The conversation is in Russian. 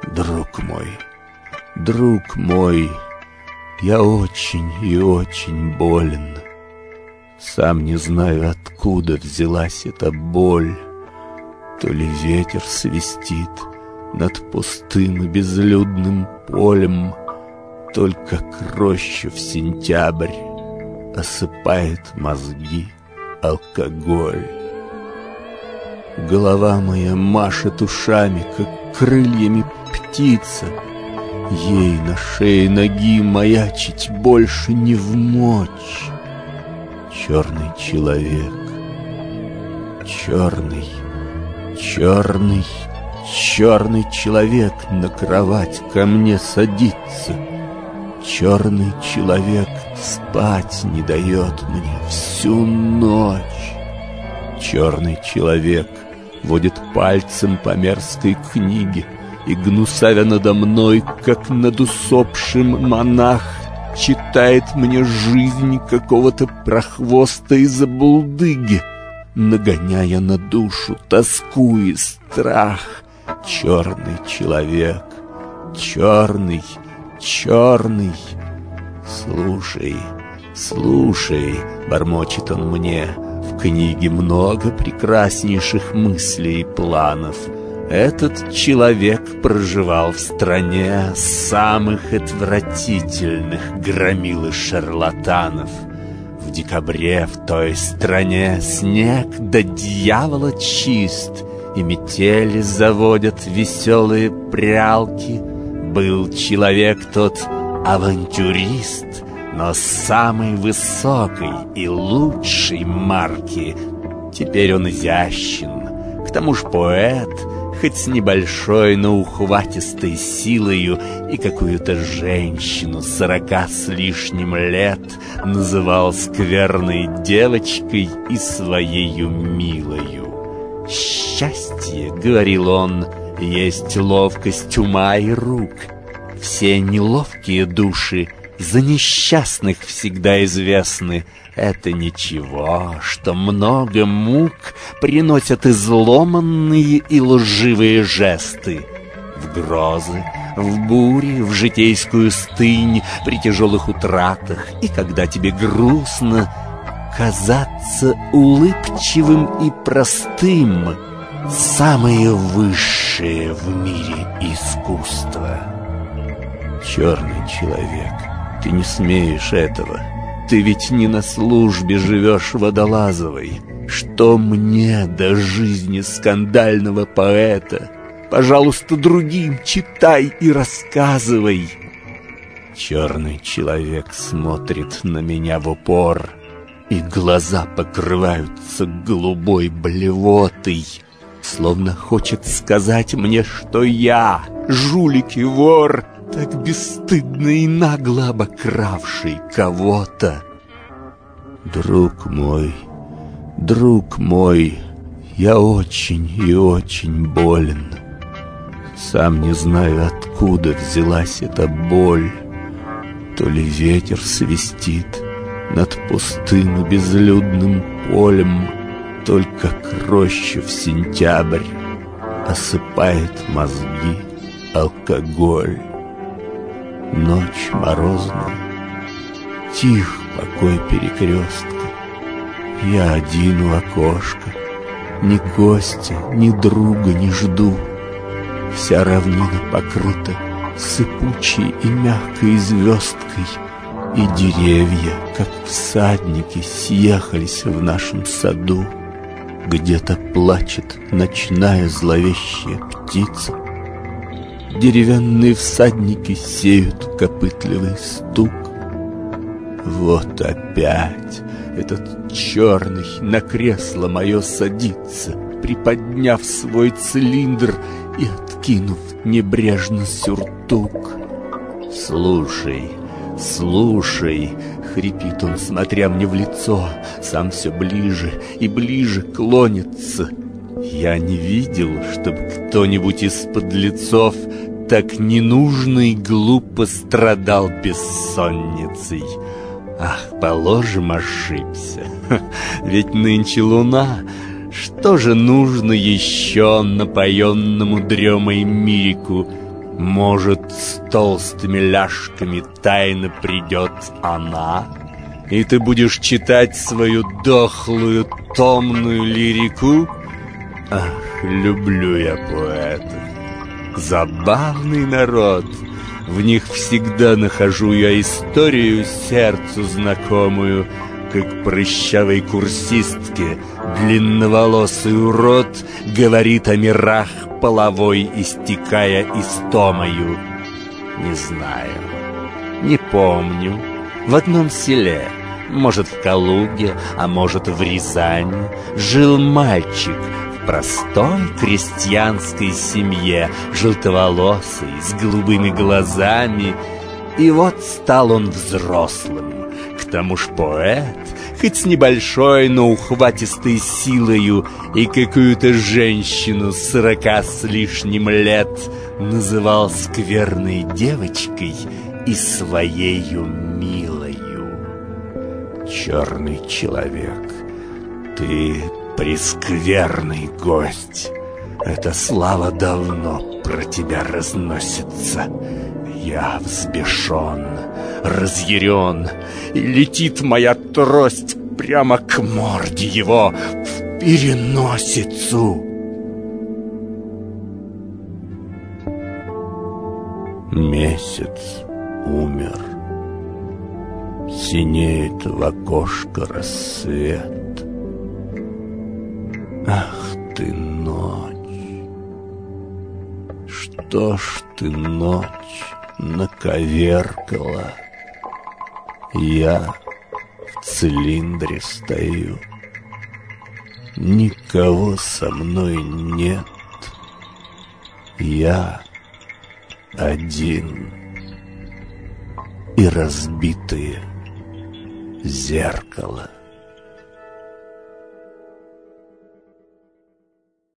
Друг мой, я очень и очень болен. Сам не знаю, откуда взялась эта боль. То ли ветер свистит над пустым и безлюдным полем, только к рощу в сентябрь осыпает мозги алкоголь. Голова моя машет ушами, как крыльями птица. Ей на шее ноги маячить больше не вмочь. Черный человек, черный человек на кровать ко мне садится. Черный человек спать не дает мне всю ночь. Черный человек водит пальцем по мерзкой книге и, гнусавя надо мной, как над усопшим, монах читает мне жизнь какого-то прохвоста и забулдыги, нагоняя на душу тоску и страх. Черный человек, черный. Слушай, бормочет он мне, в книге много прекраснейших мыслей и планов. Этот человек проживал в стране самых отвратительных громил и шарлатанов. В декабре в той стране снег до дьявола чист, и метели заводят веселые прялки. Был человек тот авантюрист, но самой высокой и лучшей марки. Теперь он изящен, к тому ж поэт, хоть с небольшой, но ухватистой силою, и какую-то женщину 40 с лишним лет называл скверной девочкой и своею милою. «Счастье, — говорил он, — есть ловкость ума и рук. Все неловкие души за несчастных всегда известны. Это ничего, что много мук приносят изломанные и лживые жесты. В грозы, в бури, в житейскую стынь, при тяжелых утратах, и когда тебе грустно, казаться улыбчивым и простым — самое высшее в мире искусство. Черный человек, ты не смеешь этого. Ты ведь не на службе живешь водолазовой. Что мне до жизни скандального поэта? Пожалуйста, другим читай и рассказывай. Черный человек смотрит на меня в упор, и глаза покрываются голубой блевотой, словно хочет сказать мне, что я, жулик и вор, так бесстыдно и нагло обокравший кого-то. Друг мой, я очень и очень болен. Сам не знаю, откуда взялась эта боль. То ли ветер свистит над пустым и безлюдным полем, только к рощу в сентябрь осыпает мозги алкоголь. Ночь морозная, тих покой перекрестка. Я один у окошка, ни гостя, ни друга не жду. Вся равнина покрыта сыпучей и мягкой звездкой, и деревья, как всадники, съехались в нашем саду. Где-то плачет ночная зловещая птица. Деревянные всадники сеют копытливый стук. Вот опять этот черный на кресло мое садится, приподняв свой цилиндр и откинув небрежно сюртук. Слушай, хрипит он, смотря мне в лицо, сам все ближе и ближе клонится. Я не видел, чтобы кто-нибудь из подлецов так ненужно и глупо страдал бессонницей. Ах, положим, ошибся. Ведь нынче луна. Что же нужно еще напоенному дремой мирику? Может, с толстыми ляжками тайно придет она, и ты будешь читать свою дохлую, томную лирику? Ах, люблю я поэтов. Забавный народ. В них всегда нахожу я историю сердцу знакомую, как прыщавой курсистке длинноволосый урод говорит о мирах половой, истекая истомою. Не знаю, не помню. В одном селе, может, в Калуге, а может, в Рязани, жил мальчик в простой крестьянской семье, желтоволосый, с голубыми глазами. И вот стал он взрослым. К тому ж поэт, хоть с небольшой, но ухватистой силою, и какую-то женщину 40 с лишним лет называл скверной девочкой и своею милою. Черный человек, ты прескверный гость. Эта слава давно про тебя разносится. Я взбешен, разъярен, и летит моя трость прямо к морде его, в переносицу. Месяц умер, синеет в окошко рассвет. Ах ты, ночь! Что ж ты, ночь, наковеркала? Я в цилиндре стою, никого со мной нет. Я один и разбитые зеркало.